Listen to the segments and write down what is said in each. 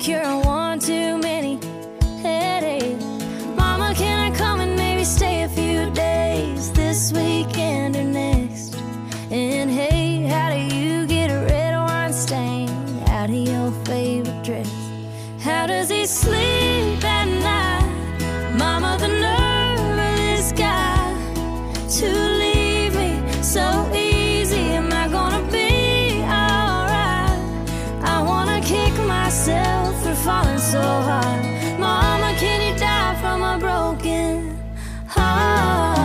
cure on one too many headaches. Mama, can I come and maybe stay a few days this weekend or next? And hey, how do you get a red wine stain out of your favorite dress? How does he sleep at night? Mama, the nerve of this guy to leave me so easy. Am I gonna be alright? I wanna kick myself for falling so hard. Mama, can you die from a broken heart?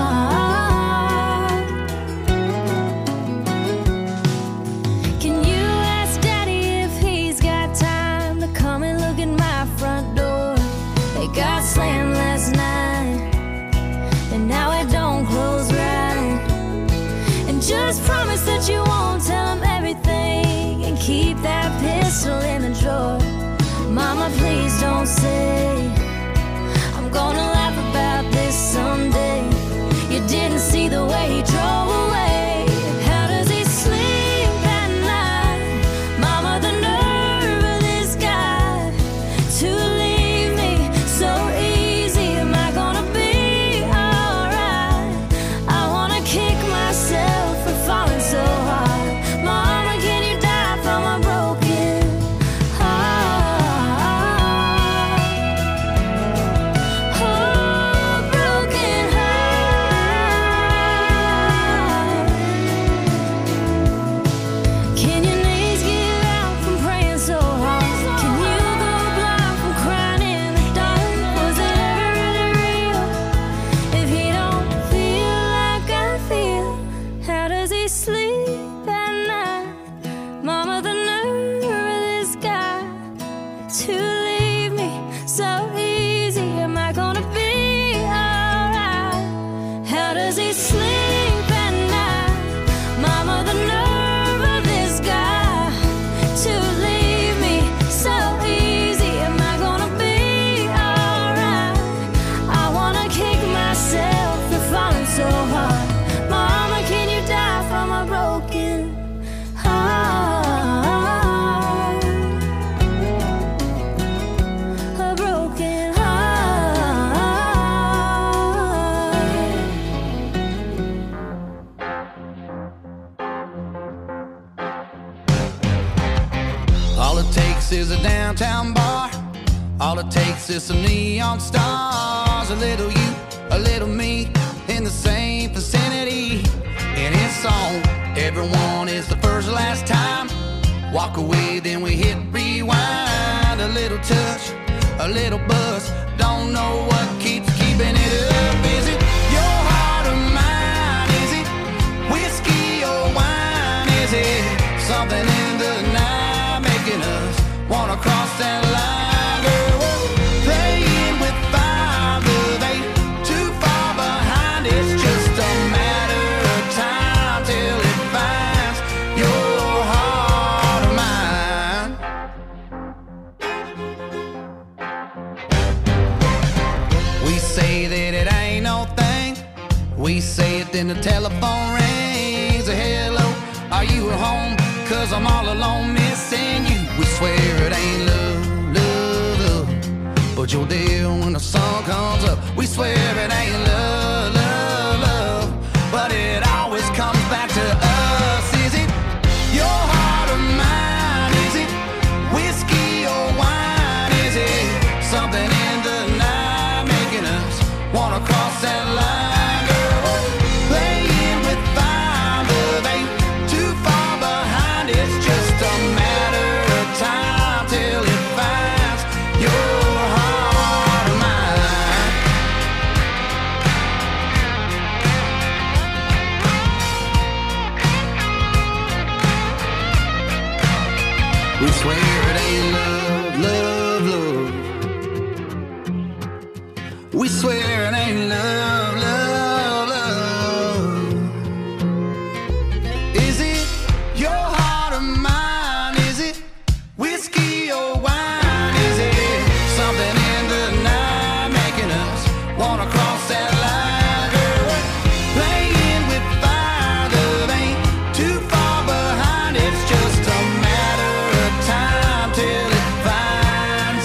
Can you ask Daddy if he's got time to come and look at my front door? It got slammed last night, and now it don't close right. And just promise that you won't tell him everything, and keep that pistol in the drawer. Mama, please don't say I'm gonna laugh about this someday. You didn't see the way he drove away. How does he sleep at night? Mama, the nerve of this guy to leave me so easy. Am I gonna be alright? I wanna kick myself for falling so hard. Mama, can you die from a broken heart? Oh, broken heart. Can your knees give out from praying so hard? Can you go blind from crying in the dark? Was it ever really real if he don't feel like I feel? How does he sleep at night? Mama, the nerve of this guy to leave me so easy. Am I gonna be alright? How does he sleep at night? Mama, the nerve of this guy to leave me so easy. Am I gonna be alright? I wanna kick myself for falling so hard. Mama, can you die from a broken heart? A broken heart. All it takes is a downtown bar. All it takes is some neon stars. A little you, a little me, in the same vicinity. And it's on. Everyone is the first last time. Walk away, then we hit rewind. A little touch, a little buzz. Don't know what keeps keeping it up. Is it your heart or mine? Is it whiskey or wine? Is it something in the night making us wanna cross that line? Girl, we're playing with fire, but ain't too far behind. It's just a matter of time till it finds your heart or mine. We say that it ain't no thing. We say it, then the telephone rings. A hello, are you at home? 'Cause I'm all alone missing you. We swear it ain't love, love, love, but you're there when the sun comes up. We swear it ain't love, love, love, but it always comes back to us. Is it your heart or mine? Is it whiskey or wine? Is it something in the night making us wanna cross that line? Girl, we're playing with fire, but ain't too far behind. It's just a matter of time till it finds your heart or mine. We swear it ain't love, love, love. We swear it ain't love, love, love. Is it your heart or mine? Is it whiskey or wine? Is it something in the night making us wanna cross that line? Girl, we're playing with fire, love ain't too far behind. It's just a matter of time till it finds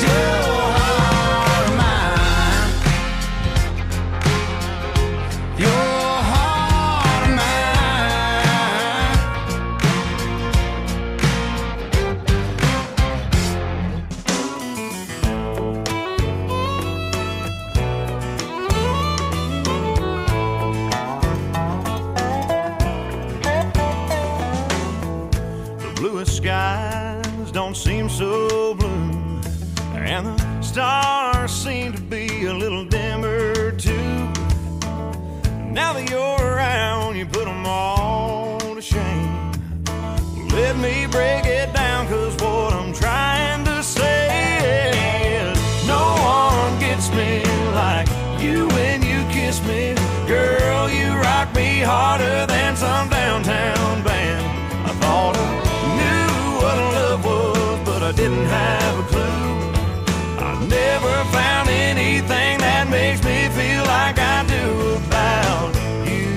stars seem to be a little dimmer too. Now that you're around, you put them all to shame. Let me break it down, 'cause what I'm trying to say is no one gets me like you when you kiss me. Girl, you rock me harder than some downtown band. I thought I knew what love was, but I didn't have a clue. I never found anything that makes me feel like I do about you.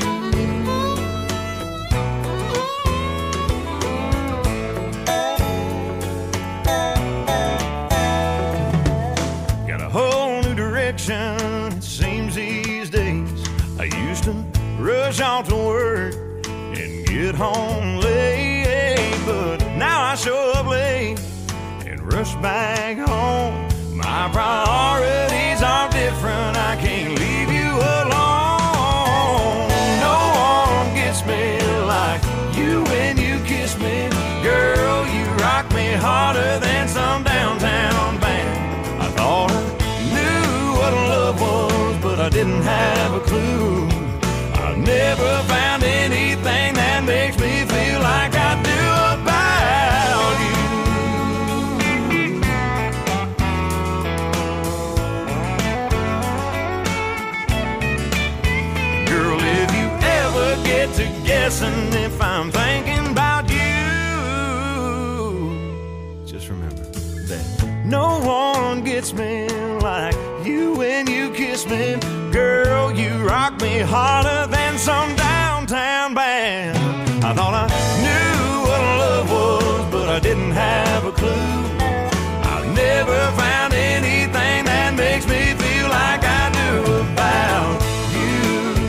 Got a whole new direction, it seems these days. I used to rush off to work and get home late, but now I show up late and rush back home. My priorities are different, I can't leave you alone. No one gets me like you when you kiss me. Girl, you rock me harder than some downtown band. I thought I knew what love was, but I didn't have a clue. I never found anything that makes me feel like I do about you. Girl, if you ever get to guessing if I'm thinking about you, just remember that no one gets me like you when you kiss me. Girl, you rock me harder than some downtown band. I thought I knew what love was, but I didn't have a clue. I've never found anything that makes me feel like I do about you.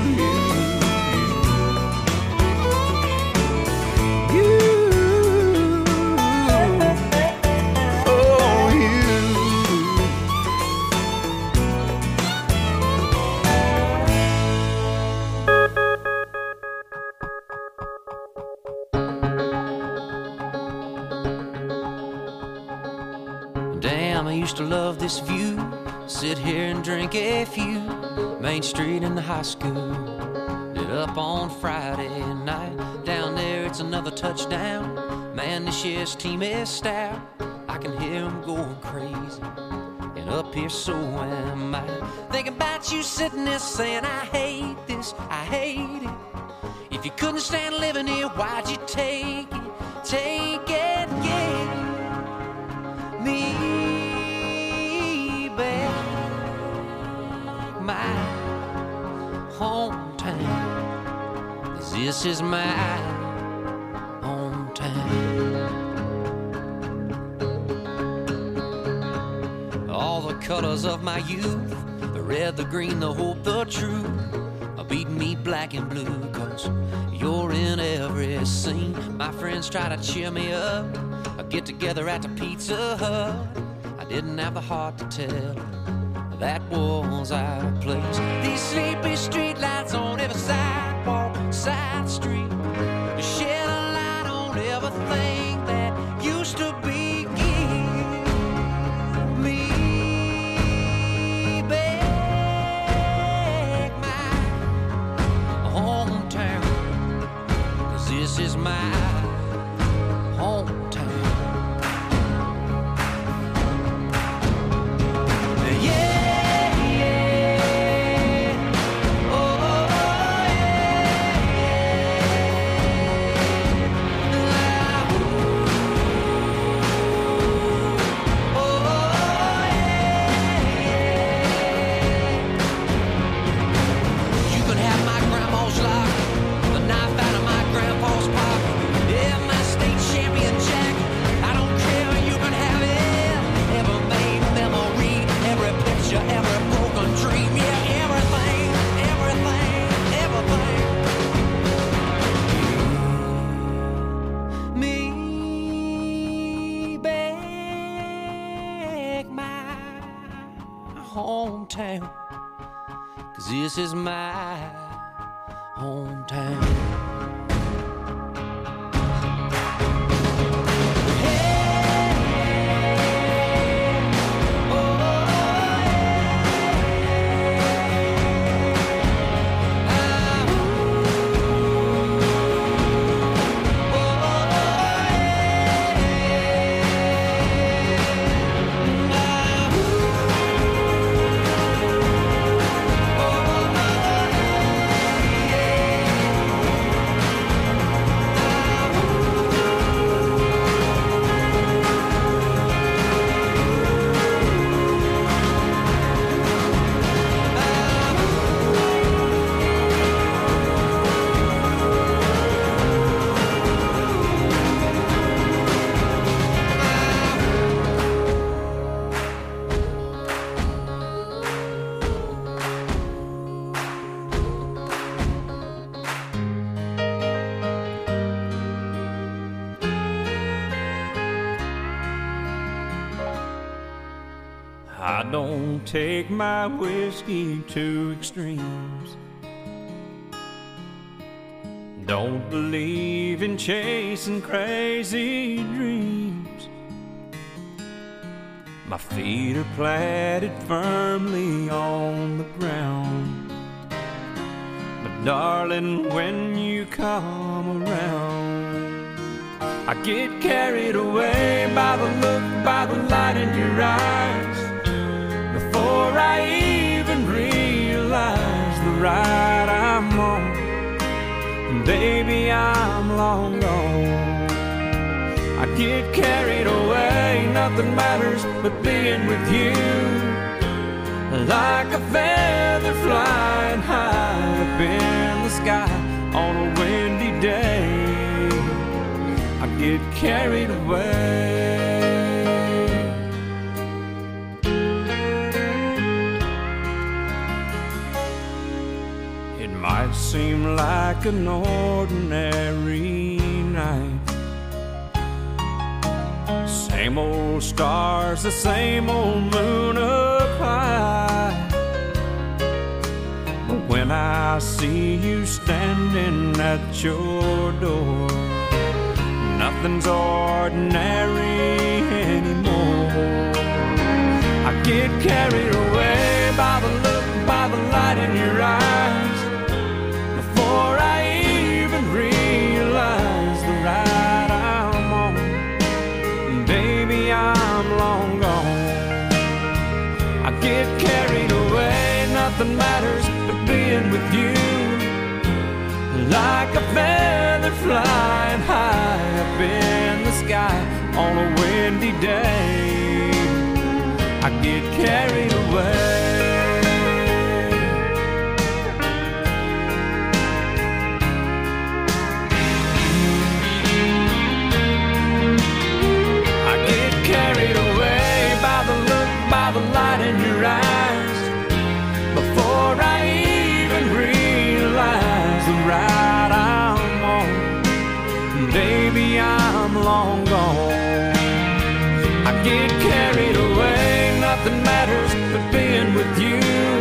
I used to love this view, sit here and drink a few. Main Street in the high school, lit up on Friday night. Down there it's another touchdown. Man, this year's team is stout. I can hear them going crazy, and up here so am I. Thinking about you sitting there saying I hate this, I hate it. If you couldn't stand living here, why'd you take it, yeah. Me back, my hometown, 'cause this is my hometown. All the colors of my youth, the red, the green, the hope, the truth, are beating me black and blue, 'cause you're in every scene. My friends try to cheer me up, I get together at the Pizza Hut. I didn't have the heart to tell that was our place. These sleepy street lights on every sidewalk, side street, to shed a light on everything that used to be. Give me back my hometown, 'cause this is my hometown. Hometown, 'cause this is my hometown. Hey, oh, don't take my whiskey to extremes. Don't believe in chasing crazy dreams. My feet are planted firmly on the ground. But darling, when you come around, I get carried away by the look, by the light in your eyes. Before I even realize the ride I'm on, and baby, I'm long gone. I get carried away, nothing matters but being with you. Like a feather flying high up in the sky on a windy day, I get carried away. It might seem like an ordinary night, same old stars, the same old moon up high. But when I see you standing at your door, nothing's ordinary anymore. I get carried away by the look, by the light in your eyes. Before I even realize the ride I'm on, baby, I'm long gone. I get carried away, nothing matters but being with you. Like a feather flying high up in the sky on a windy day, I get carried away. Carried away by the look, by the light in your eyes. Before I even realize the ride I'm on, baby, I'm long gone. I get carried away, nothing matters but being with you.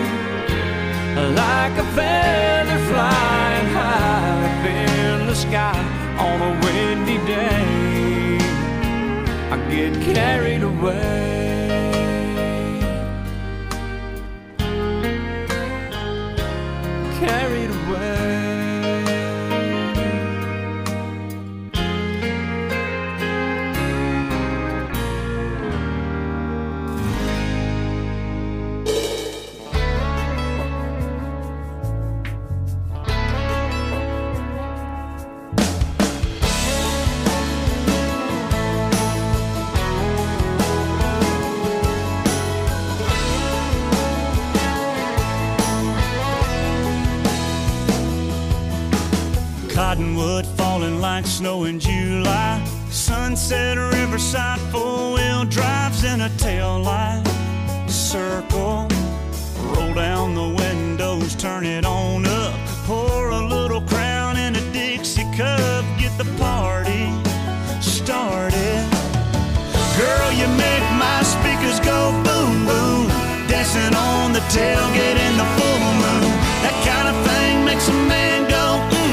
Like a feather flying high up in the sky on a windy day, I get carried away. Carried away. Cottonwood falling like snow in July. Sunset Riverside, four-wheel drives in a tail light. Circle, roll down the windows, turn it on up. Pour a little Crown in a Dixie cup, get the party started. Girl, you make my speakers go boom, boom. Dancing on the tailgate in the full moon. That kind of thing makes a man go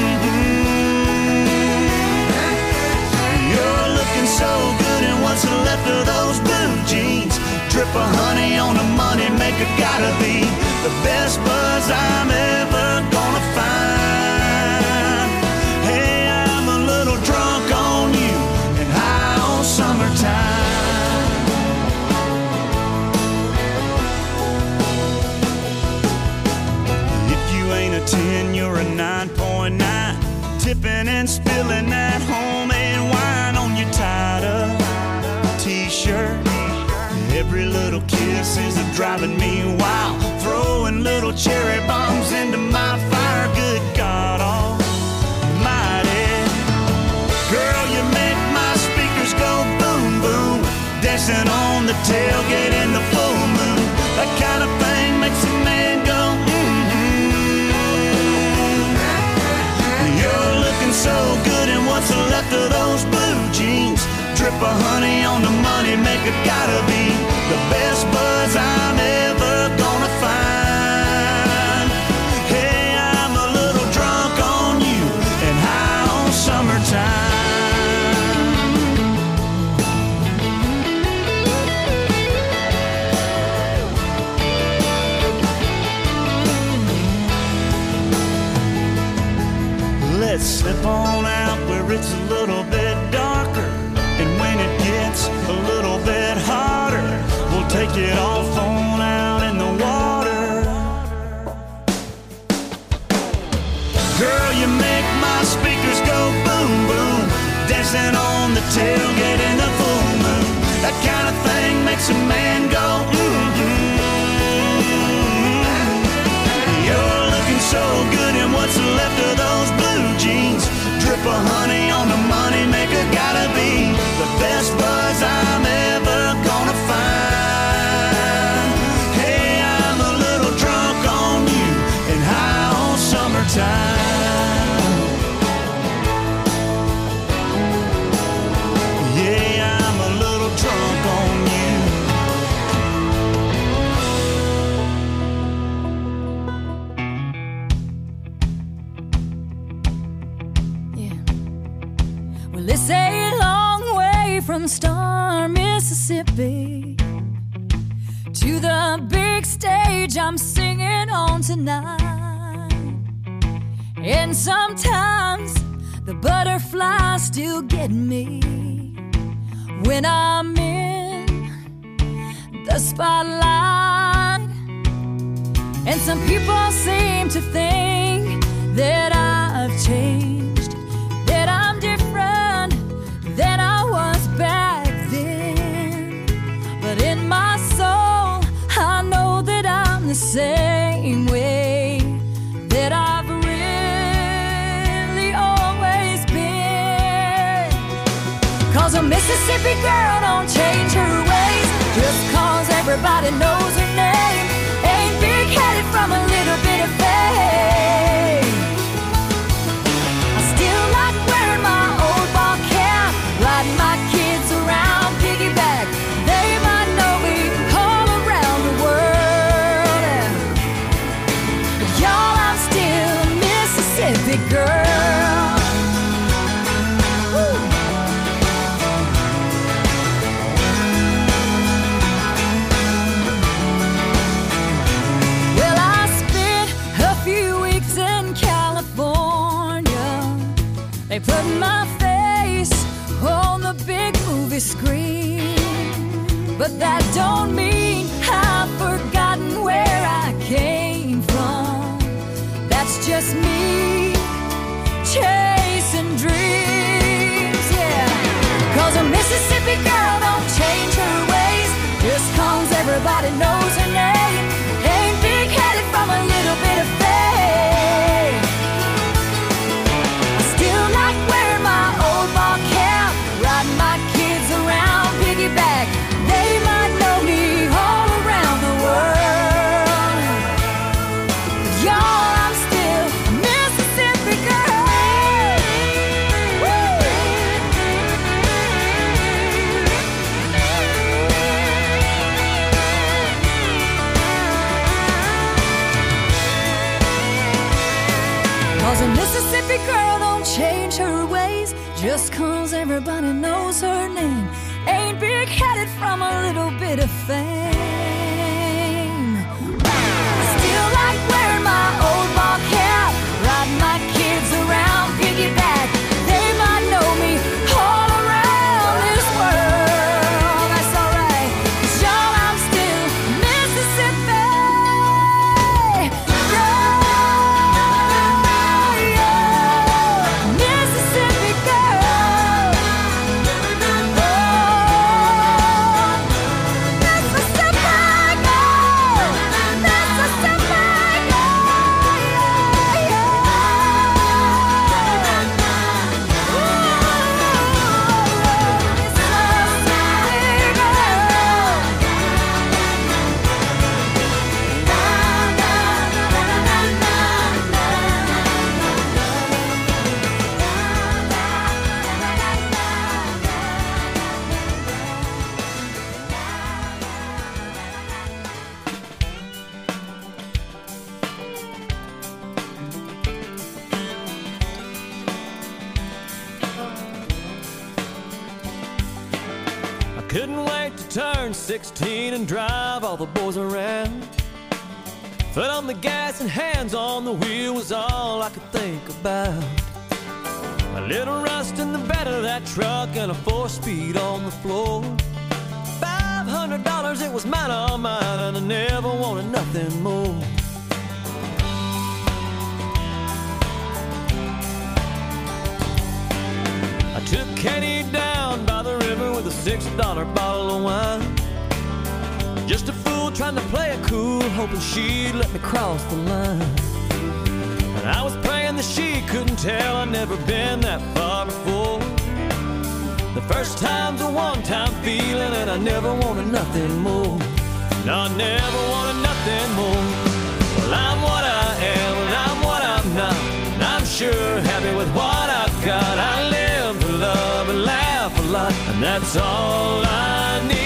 so good, and what's left of those blue jeans? Drip of honey on the money maker, gotta be the best buzz I'm ever gonna find. Hey, I'm a little drunk on you and high on summertime. If you ain't a 10, you're a 9.9. Tipping and spilling that homemade wine on your tied-up t-shirt. Every little kiss is driving me wild. Throwing little cherry bombs into my fire. Good God almighty. Girl, you make my speakers go boom, boom. Dancing on the tailgate in the full moon. That kind of thing makes a man go You're looking so good, and what's left of those blue jeans? Drip of honey on the money maker, gotta be the best buds I'm ever gonna find. Hey, I'm a little drunk on you and high on summertime. Let's slip on out where it's a little bit darker, and when it gets a little bit hotter, we'll take it off on out in the water. Girl, you make my speakers go boom boom, dancing on the tailgate in the full moon. That kind of thing makes a man go You're looking so good in what's left of those blue jeans. Drip of honey on the money maker, gotta be the best buzz I'm ever gonna find. Hey, I'm a little drunk on you and high on summertime. Yeah, I'm a little drunk on you. Well, it's a long way from Star, Mississippi to the big stage I'm singing on tonight. And sometimes the butterflies still get me when I'm in the spotlight. And some people seem to think that I've changed, that I'm different than I was back then. But in my soul, I know that I'm the same way that I've really always been. 'Cause a Mississippi girl don't change her ways just 'cause everybody knows her name. Ain't big-headed from a little bit of fame. I still like wearing my old ball cap, riding my kids around piggyback. They might know me all around the world. But y'all, I'm still a Mississippi girl. Woo. Well, I spent a few weeks in California. They put my face on the big movie screen. But that don't mean I've forgotten where I came from. That's just me chasing dreams, yeah. 'Cause a Mississippi girl don't change her ways just 'cause everybody knows her name. Ain't big-headed from a little bit of fame. I still like wearing my old ball cap, riding my kids around piggyback. They might know me all around the world. But y'all, I'm still a Mississippi girl. Woo! 'Cause a Mississippi girl don't change her ways just 'cause everybody knows her name. Ain't big-headed from a little bit of fame. I still like wearing my old ball cap, riding my kids around piggyback. They might know me all around this world. That's alright, 'cause y'all, I'm still Mississippi girl. Mississippi girl. Oh, Mississippi. Couldn't wait to turn 16 and drive all the boys around. Foot on the gas and hands on the wheel was all I could think about. A little rust in the bed of that truck and a 4-speed on the floor. $500, it was mine, all mine, and I never wanted nothing more. I took Katie down by the river with a $6 bottle of wine. Just a fool trying to play it cool, hoping she'd let me cross the line. And I was praying that she couldn't tell I'd never been that far before. The first time's a one-time feeling, and I never wanted nothing more. No, I never wanted nothing more. Well, I'm what I am, and I'm what I'm not, and I'm sure happy with what I've got. I live to love and laugh a lot, and that's all I need.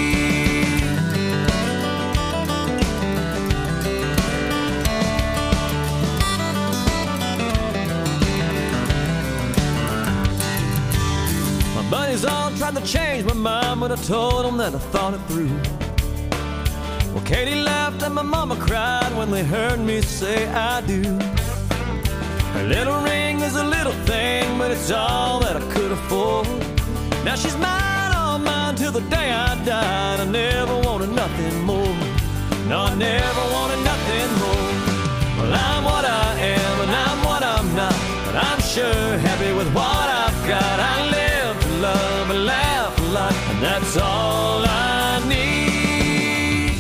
Buddies all tried to change my mind, but I told them that I thought it through. Well, Katie laughed and my mama cried when they heard me say I do. Her little ring is a little thing, but it's all that I could afford. Now she's mine, all mine, till the day I died. I never wanted nothing more. No, I never wanted nothing more. Well, I'm what I am, and I'm what I'm not, but I'm sure happy with what I've got. I live to love and laugh a lot, and that's all I need.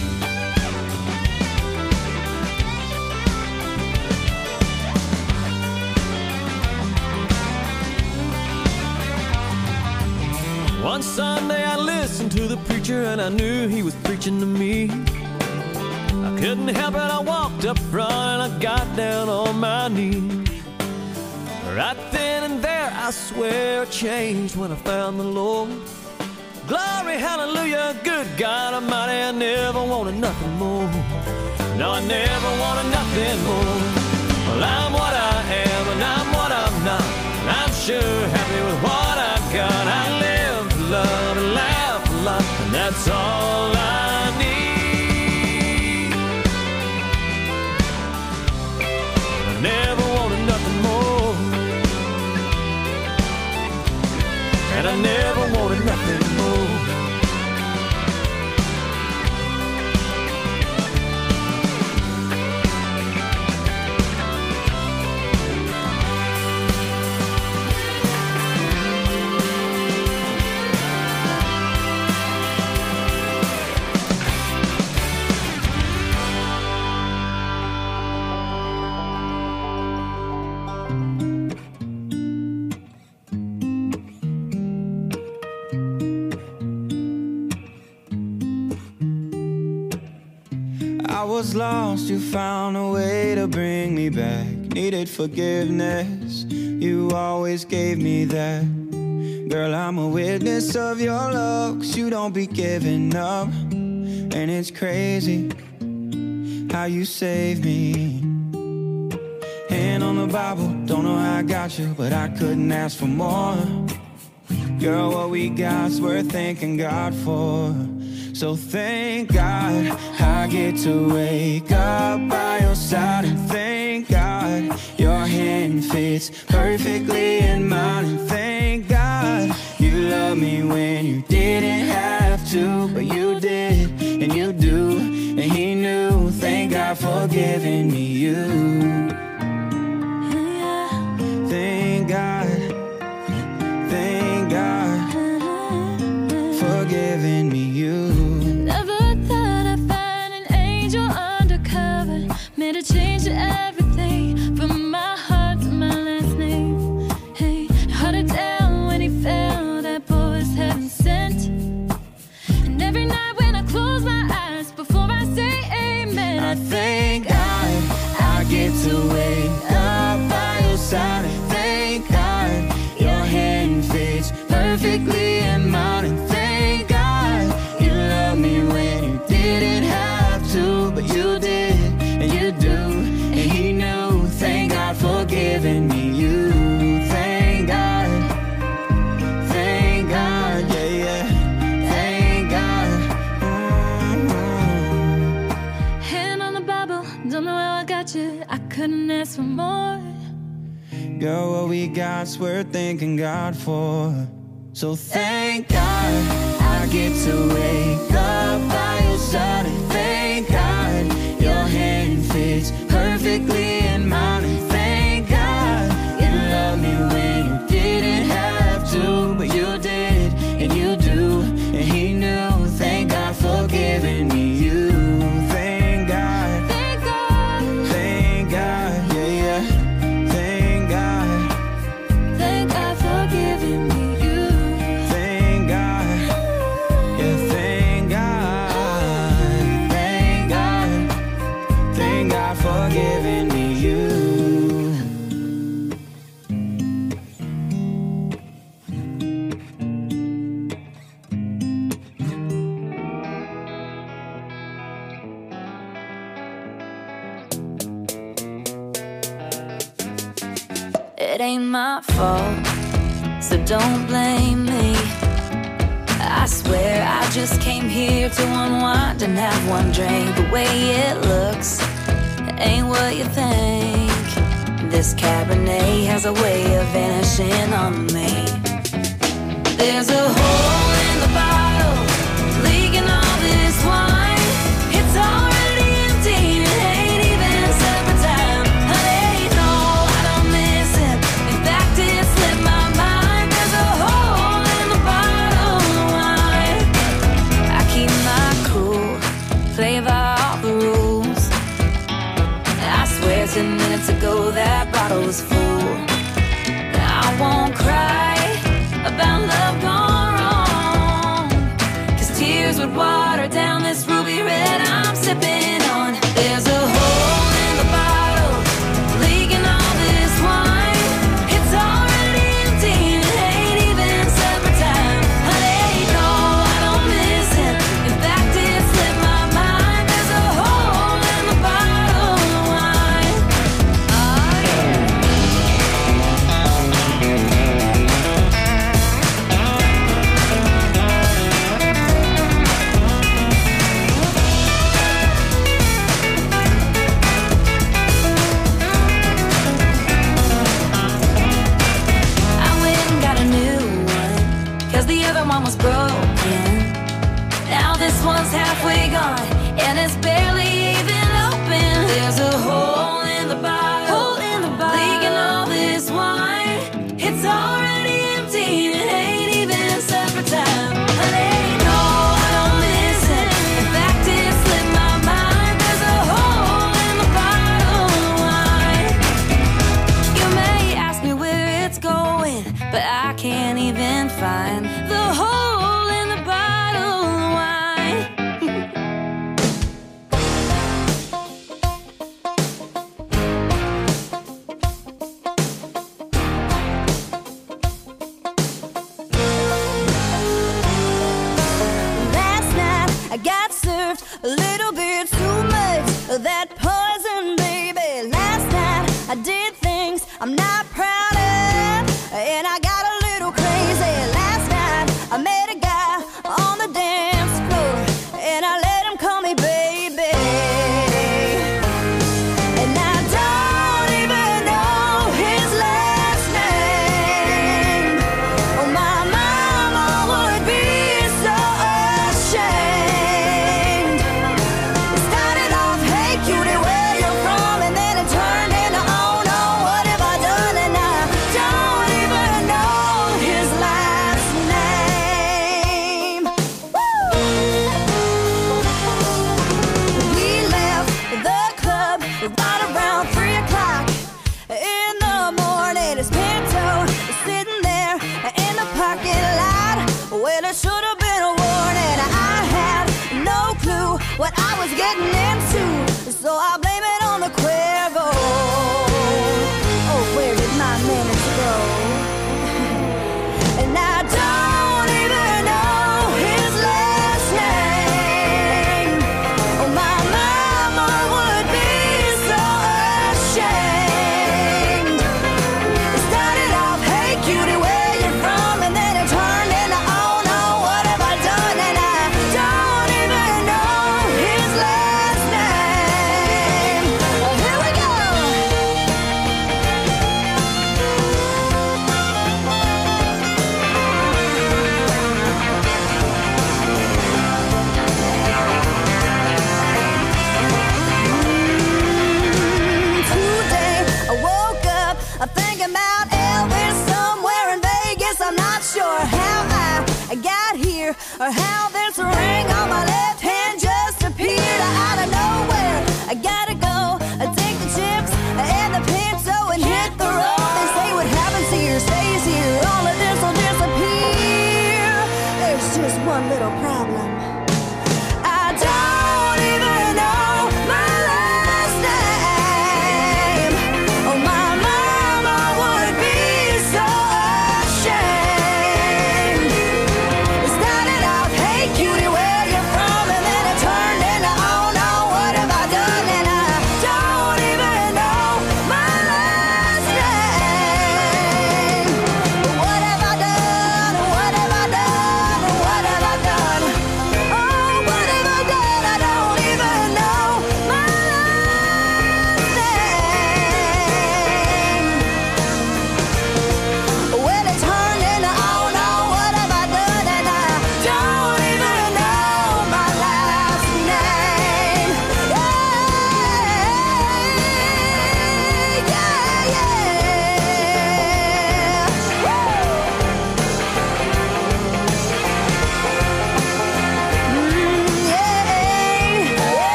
One Sunday I listened to the preacher, and I knew he was preaching to me. I couldn't help it, I walked up front and I got down on my knees. Right then and there, I swear I changed when I found the Lord. Glory, hallelujah, good God Almighty, I never wanted nothing more. No, I never wanted nothing more. Well, I'm what I am, and I'm what I'm not, and I'm sure happy with what I've got. I live to love and laugh a lot, and that's all I need. I never wanted nothing more, and I never wanted nothing more. I was lost, you found a way to bring me back. Needed forgiveness, you always gave me that. Girl, I'm a witness of your love, 'cause you don't be giving up. And it's crazy how you saved me. Hand on the Bible, don't know how I got you, but I couldn't ask for more. Girl, what we got's worth thanking God for. So thank God I get to wake up by your side, and thank God your hand fits perfectly in mine, and thank God you love me when you didn't have to, but you did and you do, and he knew. Thank God for giving me you. Thank God, thank God for giving me you. Made a change to everything, from my heart to my last name. Hey, held it down when he fell, that boy was heaven sent. And every night when I close my eyes, before I say amen, I thank God I get to wake up by your side, and thank God your hand fits perfectly in mine, and thank God you love me when you didn't have to, but you did. And you do, and he I got you, I couldn't ask for more. Girl, what we got's worth thanking God for. So thank God I get to wake up by your side. And thank God your hand fits perfectly in mine. And thank God you loved me when you didn't have to, but you did, and you do, and he knew. Thank God for giving me you. Thank God, Thank God, thank God, yeah, yeah. Thank God, thank God for giving me you. thank God, yeah, thank God, thank God, thank God for giving me you. It ain't my fault, so don't blame me. I swear I just came here to unwind and have one drink. The way it looks ain't what you think. This Cabernet has a way of vanishing on me. There's a hole in the bottle, leaking all this wine. It's already empty, it ain't even supper time. Honey, no, I don't miss it. In fact, it slipped my mind. There's a hole in the bottle of wine. I keep my cool, play by all the rules. I swear 10 minutes ago that bottle was full. I won't cry about love gone wrong, 'cause tears would water down this ruby red I'm sipping on. There's a hole in the bottle, leaking all this wine. It's already empty, it ain't even supper time. Honey, no, I don't miss it. In fact, it slipped my mind. There's a hole in the bottle of wine. Oh, yeah. I went and got a new one, 'cause the other one was broken. Now this one's halfway gone, and it's barely even open. There's a hole in the bottle, leaking all this wine. It's already empty, it ain't even supper time. Honey, no, I don't miss it. In fact, it slipped my mind. There's a hole in the bottle of wine. You may ask me where it's going, but I can't even find the hole in the bottle of wine. Last night I got served a little bit too much of that poison, baby. Last night I did things I'm not proud of, and I got a little crazy. Last night I met a guy on the dance floor, and I let him call me baby. And I don't even know his last name. Oh, my mama would be so ashamed. It started off, hey cutie, where you from? And then it turned into, oh no, what have I done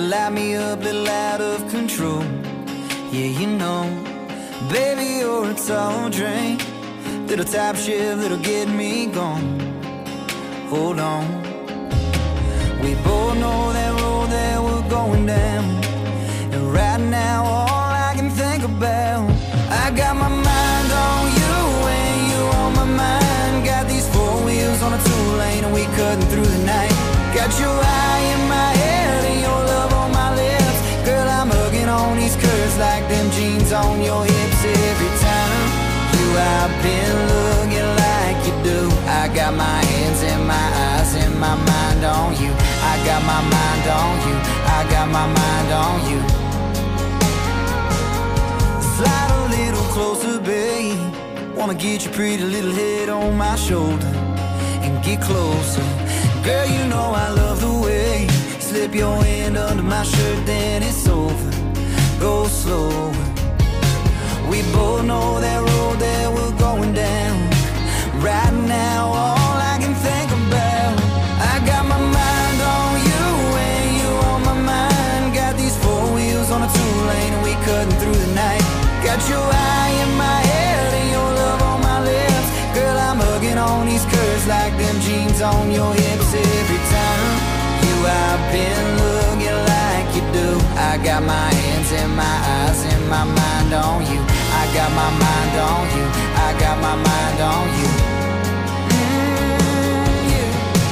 light me up, little out of control. Yeah, you know, baby, you're a tall drink, little top shift that'll get me gone. Hold on, we both know that road that we're going down, and right now all I can think about, I got my mind on you and you on my mind. Got these four wheels on a two-lane and we cutting through the night. Got your eye in my head and your love on my lips. Girl, I'm hugging on these curves like them jeans on your hips. Every time you I've been looking like you do. I got my hands and my eyes and my mind on you. I got my mind on you. I got my mind on you. Slide a little closer, babe. Wanna get your pretty little head on my shoulder and get closer. Girl, you know I love the way you slip your hand under my shirt, then it's over. Go slower. We both know that road that we're going down. Right now, all I can think about, I got my mind on you and you on my mind. Got these four wheels on a two-lane and we cutting through the night. Got your eye in my head and your love on my lips. Girl, I'm hugging on these curves like them jeans on your hips. Every time you I've been looking like you do. I got my hands and my eyes and my mind on you. I got my mind on you. I got my mind on you. Yeah.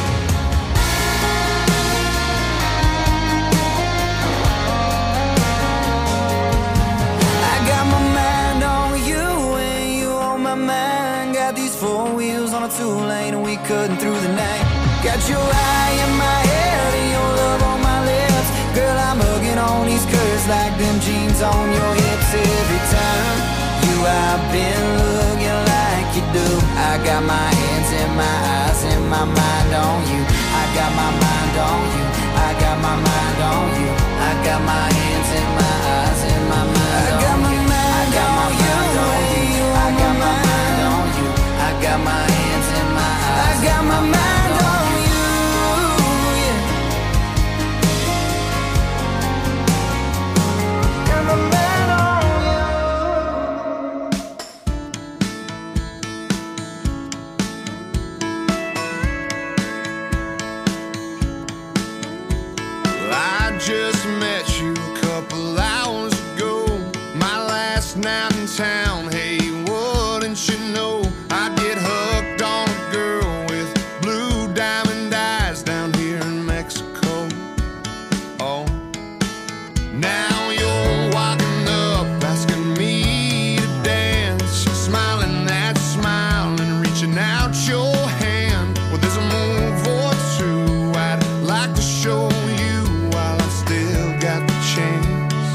I got my mind on you and you on my mind. Got these four wheels on a two-lane and we cutting through the night. Got your eye in my head and your love on my lips. Girl, I'm hugging on these curves like them jeans on your hips. Every time you I've been looking like you do. I got my hands and my eyes and my mind on you. I got my mind on you. I got my mind on you. I got my hands and my eyes and my mind on you. I got my mind on you. I got my mind on you. I got my hands and my eyes. I got my mind on you. Yeah. Got my mind on you. I just met you a couple hours ago. My last night in town. Hey, wouldn't you know I'd get hooked on a girl with blue diamond eyes down here in Mexico. Oh, now you're walking up asking me to dance, smiling that smile and reaching out your hand. Well, there's a move or two I'd like to show you while I still got the chance.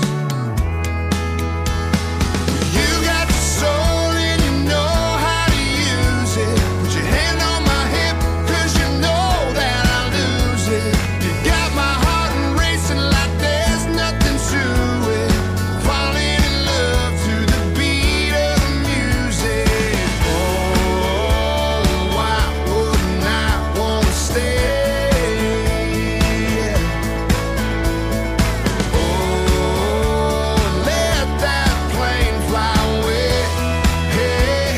You got the soul and you know how to use it. Put your hand on my hip, 'cause you know that I'll lose it. You got my heart racing like there's nothing to it. Falling in love to the beat of the music. Oh, why wouldn't I wanna stay? Oh, let that plane fly away. Hey,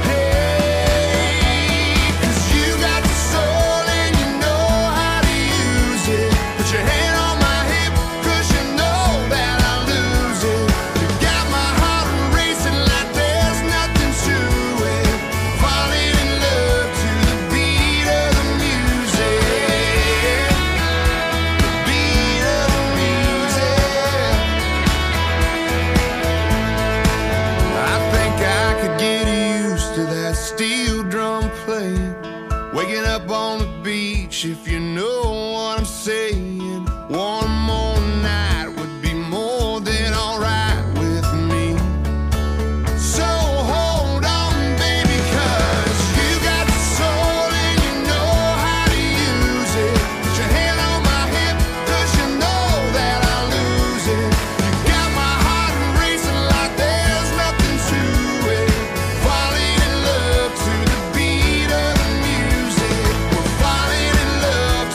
hey, 'cause you got the soul and you know how to use it. Put your hand on my hip, 'cause you know that I'll lose it. You got my heart racing like there's nothing to it. Falling in love to the beat of the music. The beat of the music. I think I could get used to that steel drum playing. Waking up on the beach, if you know what I'm saying. One more night would be more than alright with me. So hold on, baby, 'cause you got the soul and you know how to use it. Put your hand on my hip, 'cause you know that I'll lose it. You got my heart racing like there's nothing to it. Falling in love to the beat of the music. We're falling in love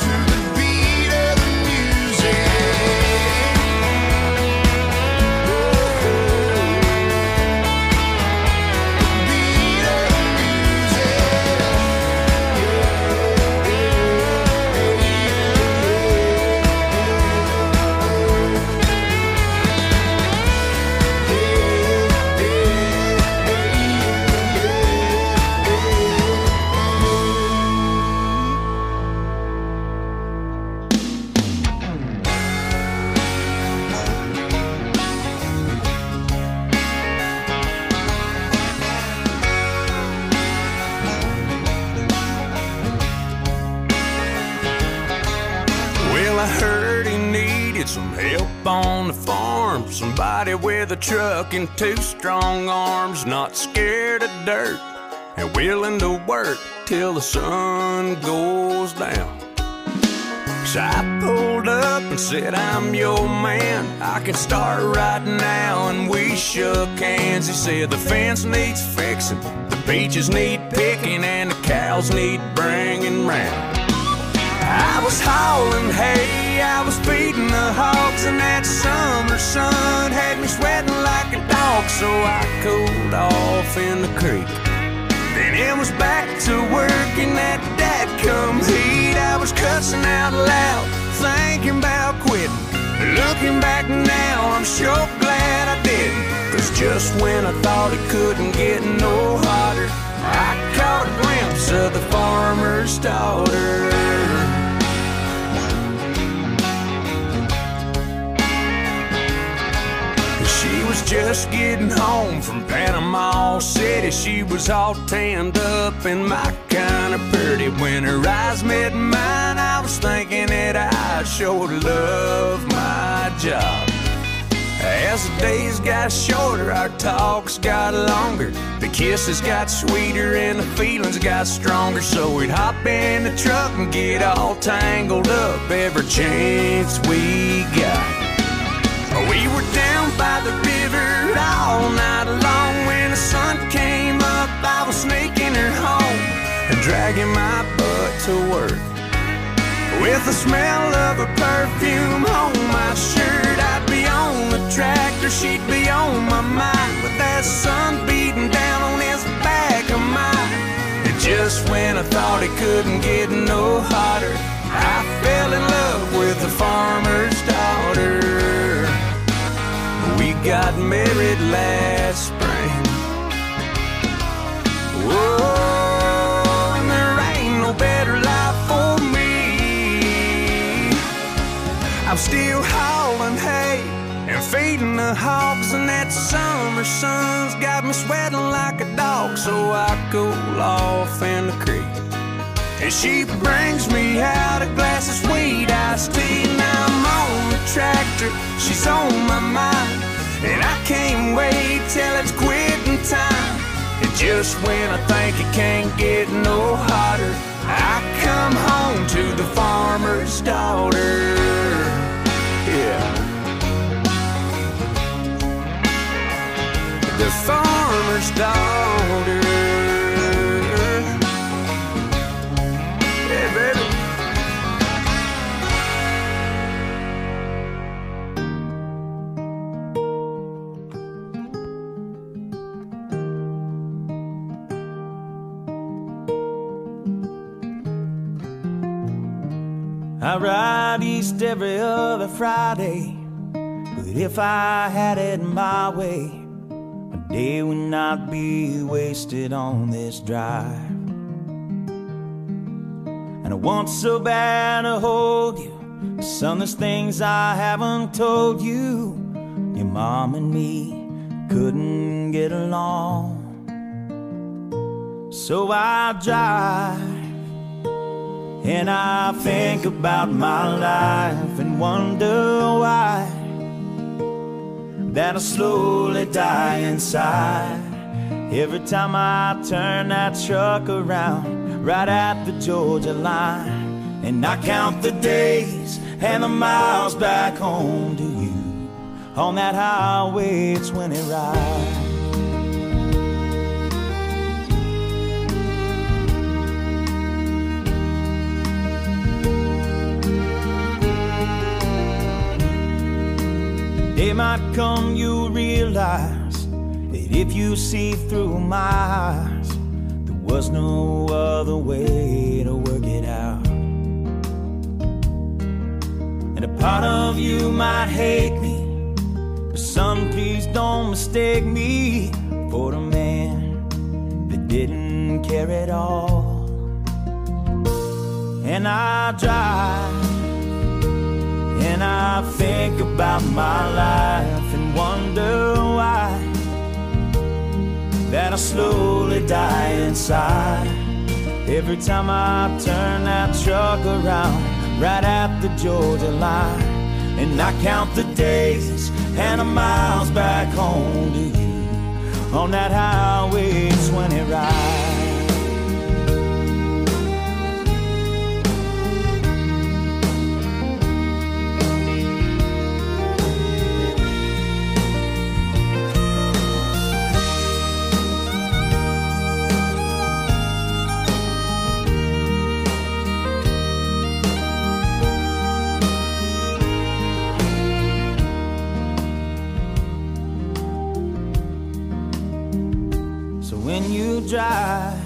heard he needed some help on the farm. Somebody with a truck and 2 strong arms, not scared of dirt and willing to work till the sun goes down. So I pulled up and said, I'm your man, I can start right now. And we shook hands. He said the fence needs fixing, the peaches need picking, and the cows need bringing round. I was hauling hay, I was feeding the hogs, and that summer sun had me sweating like a dog. So I cooled off in the creek, then it was back to work in that dadgum heat. I was cussing out loud, thinking about quitting. Looking back now, I'm sure glad I didn't. 'Cause just when I thought it couldn't get no hotter, I caught a glimpse of the farmer's daughter. She was just getting home from Panama City. She was all tanned up and my kind of pretty. When her eyes met mine, I was thinking that I sure love my job. As the days got shorter, our talks got longer. The kisses got sweeter and the feelings got stronger. So we'd hop in the truck and get all tangled up every chance we got. We were down by the river all night long. When the sun came up, I was sneaking her home and dragging my butt to work. With the smell of her perfume on my shirt, I'd be on the tractor, she'd be on my mind, with that sun beating down on his back of mine. And just when I thought it couldn't get no hotter, I fell in love with the farmer's daughter. We got married last spring. Whoa, and there ain't no better life for me. I'm still hauling hay and feeding the hogs, and that summer sun's got me sweating like a dog. So I cool off in the creek, and she brings me out a glass of sweet iced tea. Now I'm on the tractor, she's on my mind, and I can't wait till it's quitting time. And just when I think it can't get no hotter, I come home to the farmer's daughter. Yeah, the farmer's daughter. Yeah, baby. I ride east every other Friday, but if I had it my way, my day would not be wasted on this drive. And I want so bad to hold you, son, there's things I haven't told you. Your mom and me couldn't get along, so I drive and I think about my life and wonder why that I slowly die inside. Every time I turn that truck around right at the Georgia line, and I count the days and the miles back home to you on that highway 20 ride. Day might come, you'll realize that if you see through my eyes, there was no other way to work it out. And a part of you might hate me, but son, please don't mistake me for the man that didn't care at all. And I drive and I think about my life and wonder why that I slowly die inside. Every time I turn that truck around right at the Georgia line. And I count the days and the miles back home to you on that Highway 20 ride. When you drive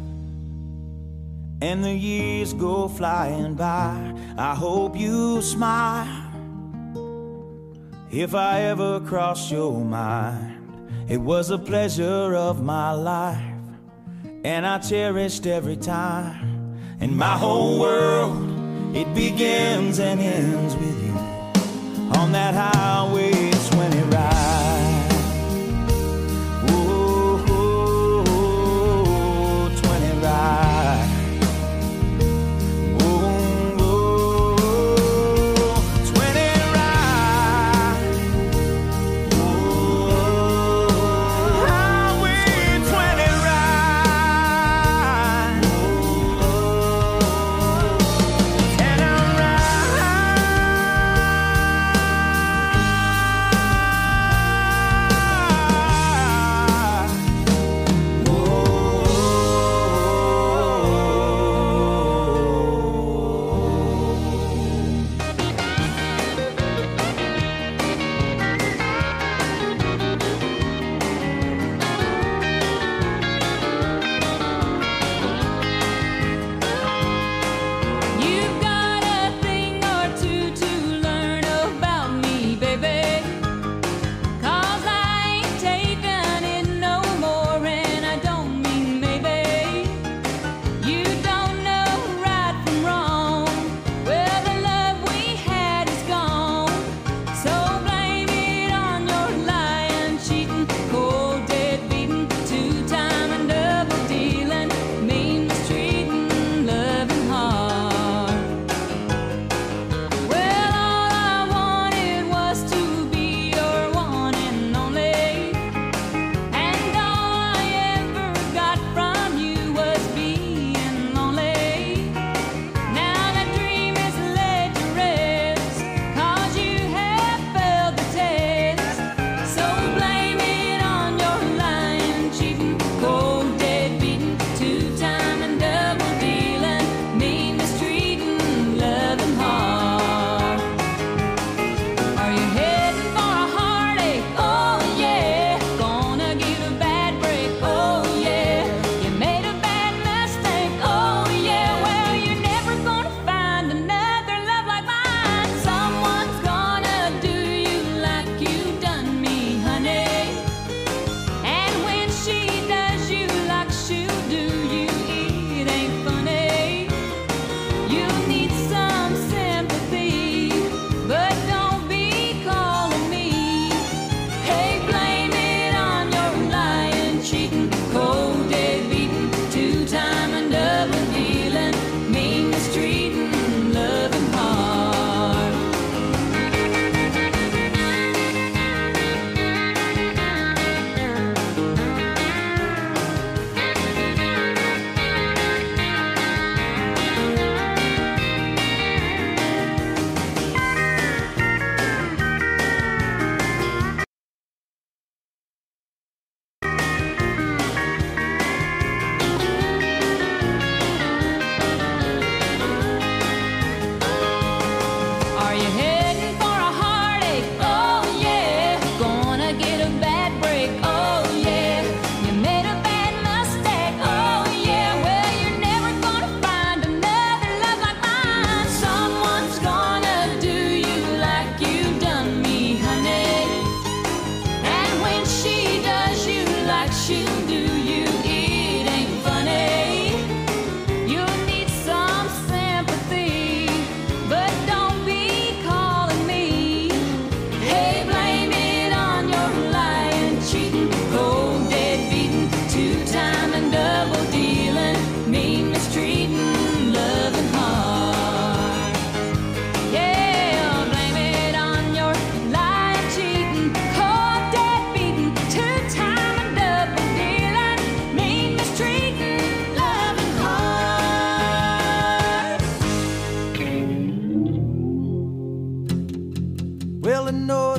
and the years go flying by, I hope you smile if I ever cross your mind. It was a pleasure of my life, and I cherished every time. And my whole world, it begins and ends with you on that Highway 20 ride.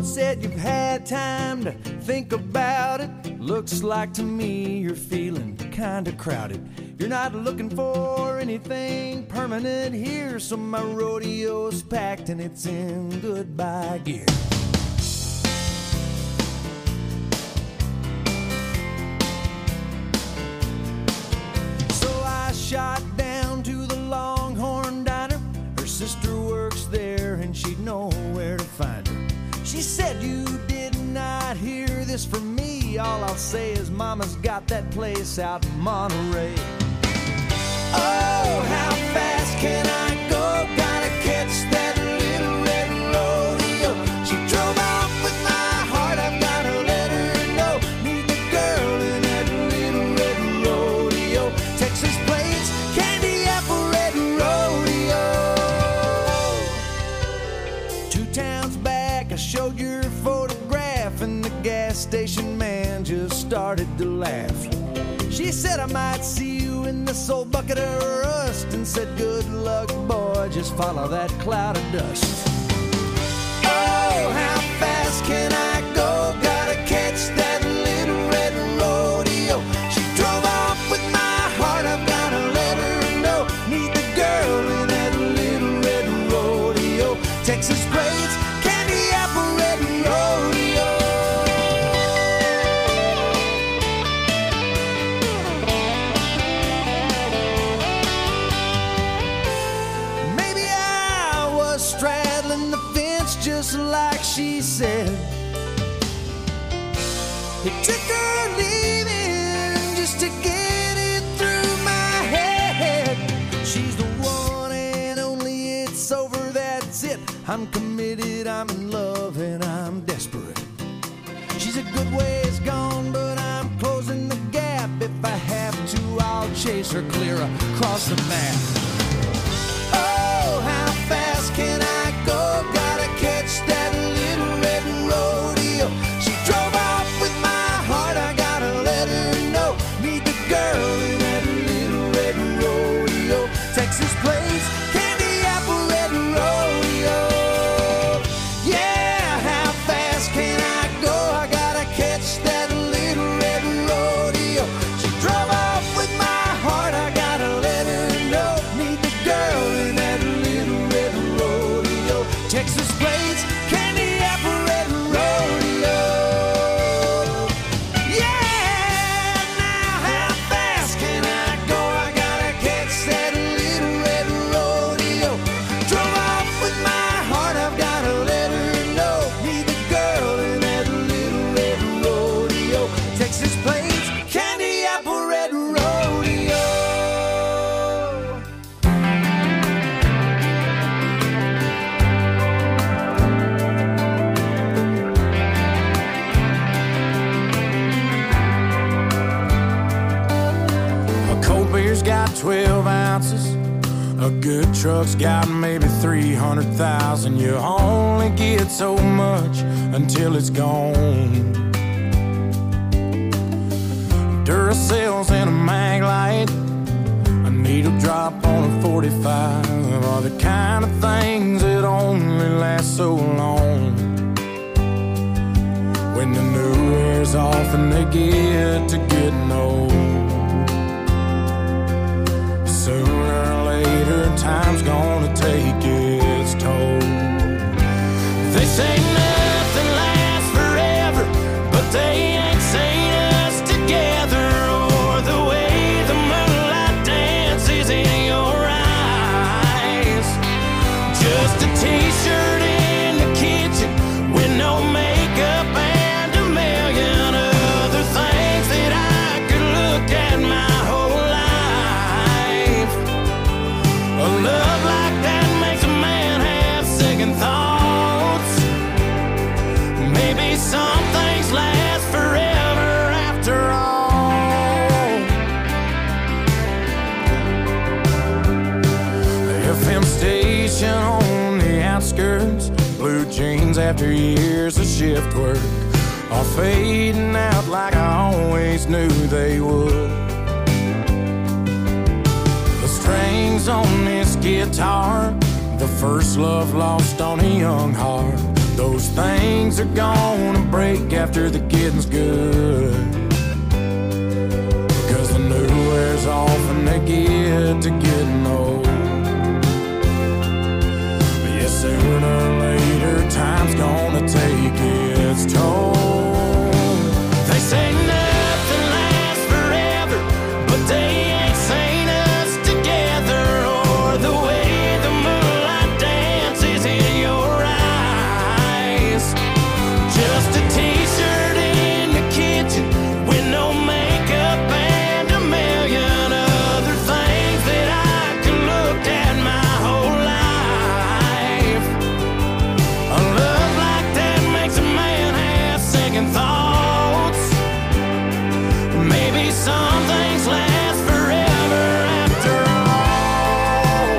Lord said you've had time to think about it. Looks like to me you're feeling kinda crowded. You're not looking for anything permanent here, so my rodeo's packed and it's in goodbye gear. So I shot down to the Longhorn Diner. Her sister works there and she'd know where to find her. She said, you did not hear this from me. All I'll say is mama's got that place out in Monterey. Oh, how fast can I go? Gotta catch that little red rodeo. She drove off with my heart, I've gotta let her know. Meet the girl in that little red rodeo. Texas Plains, Candy Apple Red Rodeo. 2 towns back, I showed your photograph, and the gas station man just started to laugh. She said I might see you in this old bucket of rust, and said good luck boy, just follow that cloud of dust. Oh, how fast can I go? Gotta catch that little red rodeo. She drove off with my heart, I've gotta let her know. Meet the girl in that little red rodeo. Texas Plains, Candy Apple Red Rodeo. Just like she said, it took her leaving just to get it through my head. She's the one and only, it's over, that's it. I'm committed, I'm in love, and I'm desperate. She's a good ways gone, but I'm closing the gap. If I have to, I'll chase her clear across the map. Oh, how fast can I go? Gotta catch that little red rodeo. She drove off with my heart, I gotta let her know. Meet the girl in that little red rodeo. Texas Plains, Candy Apple Red Rodeo. Yeah, how fast can I go? I gotta catch that little red rodeo. She drove off with my heart, I gotta let her know. Meet the girl in that little red rodeo. Texas Plains, Candy Apple Red Rodeo. Yeah, now how fast can I go? I gotta catch that little red rodeo. Drove off with my heart, I've gotta let her know. Meet the girl in that little red rodeo. Texas Plains, Candy Apple Red Rodeo. A cold beer's got 12 ounces. A good truck's got maybe 300,000. You only get so much until it's gone. Duracells and a mag light, a needle drop on a 45 are the kind of things that only last so long. When the new wears off and they get to getting old, sooner or later time's gonna take its toll. They say nothing lasts forever, but they ain't seen us together, or the way the moonlight dances in your eyes. Just a t-shirt in the kitchen with no makeup and a million other things that I could look at my whole life. A love like that makes a man have second thoughts. Maybe some things last forever after all. The FM station on the outskirts, blue jeans after years of shift work, are fading out like I always knew they would. The strings on this guitar, the first love lost on a young heart, Those things are gonna break after the getting's good, because the new wears off and they get to getting old. But yeah, sooner or later time's gonna take its toll. They say nothing lasts forever, but they ain't seen us together, or the way the moonlight dances in your eyes. Just a t-shirt in the kitchen with no makeup and a million other things that I could look at my whole life. A love like that makes a man have second thoughts. Maybe some things last forever after all.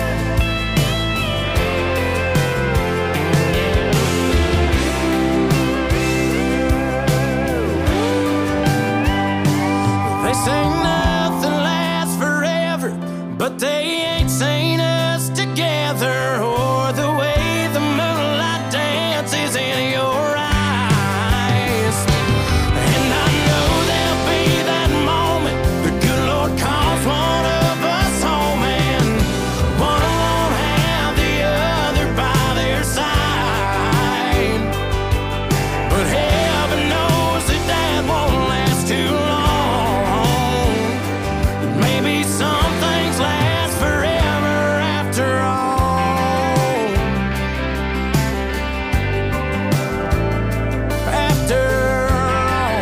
They say nothing lasts forever, but they ain't seen us together, or the way the moonlight dances in your eyes. And I know there'll be that moment the good Lord calls one of us home, and one won't have the other by their side. But heaven knows that that won't last too long. Maybe some things last forever after all. After all.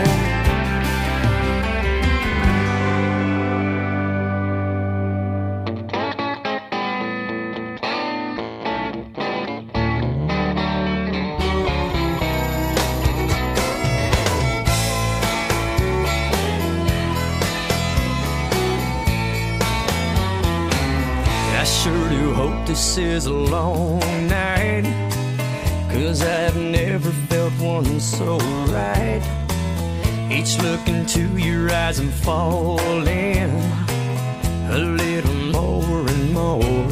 I sure do hope this is a long night, 'cause I've never felt one so right. Each look into your eyes I'm falling a little more and more.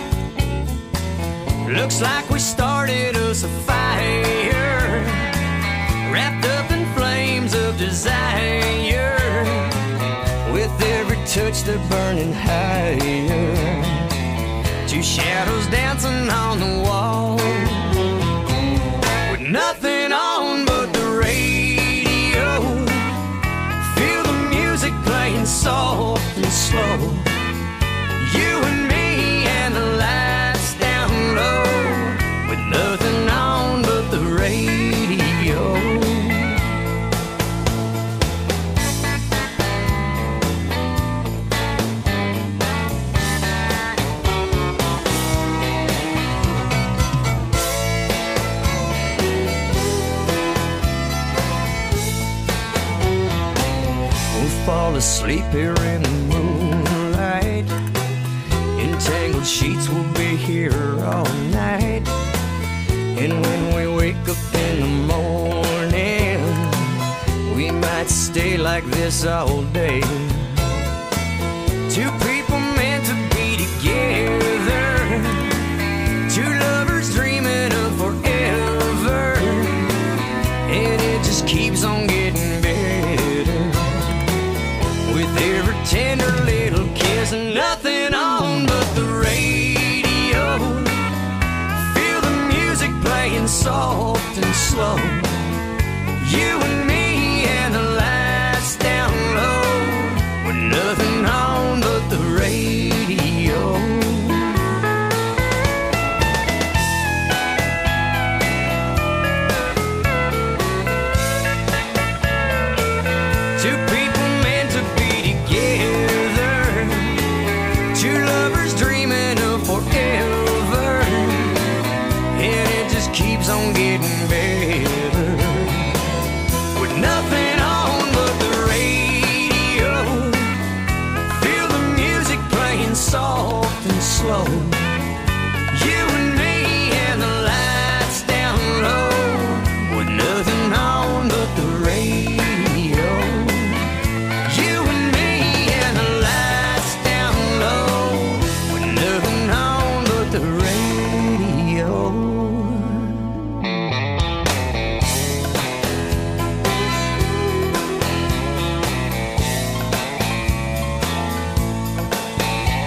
Looks like we started us a fire, wrapped up in flames of desire, with every touch they're burning higher. Two shadows dancing on the wall, with nothing on but the radio. Feel the music playing soft and slow. You and me and the lights down low, with nothing on but the radio. Fall asleep here in the moonlight. Entangled sheets will be here all night. And when we wake up in the morning, we might stay like this all day. Two people meant to be together, two lovers dreaming of forever, and it just keeps on getting better, with every tender little kiss and nothing on but the radio. Feel the music playing soft and slow. You and me and the lights down low, with nothing on but the radio. Two people